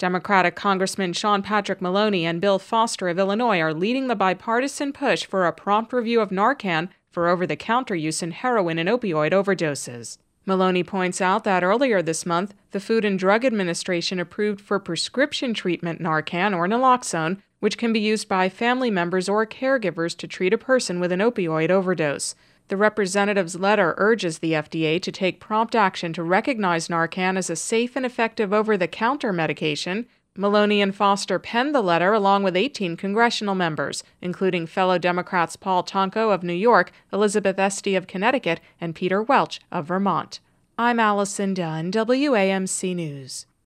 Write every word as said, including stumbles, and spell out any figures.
Democratic Congressman Sean Patrick Maloney and Bill Foster of Illinois are leading the bipartisan push for a prompt review of Narcan for over-the-counter use in heroin and opioid overdoses. Maloney points out that earlier this month, the Food and Drug Administration approved for prescription treatment Narcan or naloxone, which can be used by family members or caregivers to treat a person with an opioid overdose. The representative's letter urges the F D A to take prompt action to recognize Narcan as a safe and effective over-the-counter medication. Maloney and Foster penned the letter along with eighteen congressional members, including fellow Democrats Paul Tonko of New York, Elizabeth Esty of Connecticut, and Peter Welch of Vermont. I'm Allison Dunn, W A M C News.